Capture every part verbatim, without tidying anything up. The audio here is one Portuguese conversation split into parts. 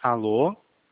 Alô?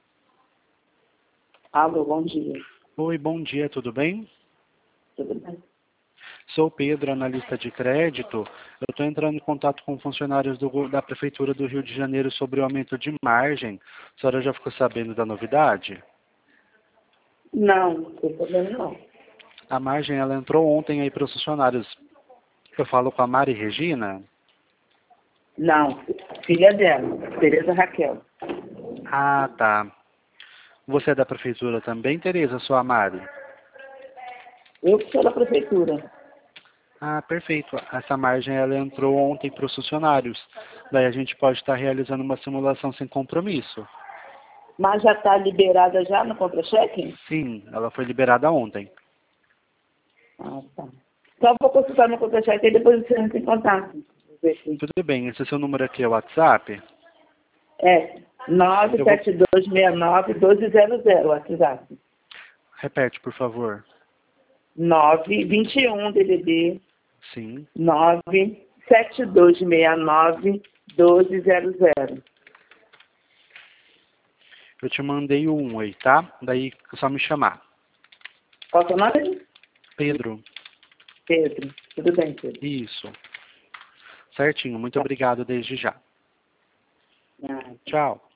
Alô, bom dia. Oi, bom dia, tudo bem? Tudo bem? Sou Pedro, analista de crédito. Eu estou entrando em contato com funcionários do- da Prefeitura do Rio de Janeiro sobre o aumento de margem. A senhora já ficou sabendo da novidade? Não, não tem problema não. A margem ela entrou ontem aí para os funcionários. Eu falo com a Mari Regina. Não, filha dela, Tereza Raquel. Ah, tá. Você é da Prefeitura também, Tereza, sua Mari? Eu que sou da prefeitura. Ah, perfeito. Essa margem ela entrou ontem para os funcionários. Daí a gente pode estar realizando uma simulação sem compromisso. Mas já está liberada já no contra-cheque? Sim, ela foi liberada ontem. Ah, tá. Só vou consultar no contra-cheque e depois você entra em contato. Vou ver se- Tudo bem, esse seu número aqui é o WhatsApp? É, nove Eu vou... sete dois seis nove um dois zero zero, WhatsApp. Repete, por favor. nove dois um D D D Sim. nove sete dois seis nove um dois zero zero. Eu te mandei o um aí, tá? Daí é só me chamar. Qual é o seu nome? Pedro. Pedro. Tudo bem, Pedro? Isso. Certinho. Muito obrigado desde já. Ah, Tchau.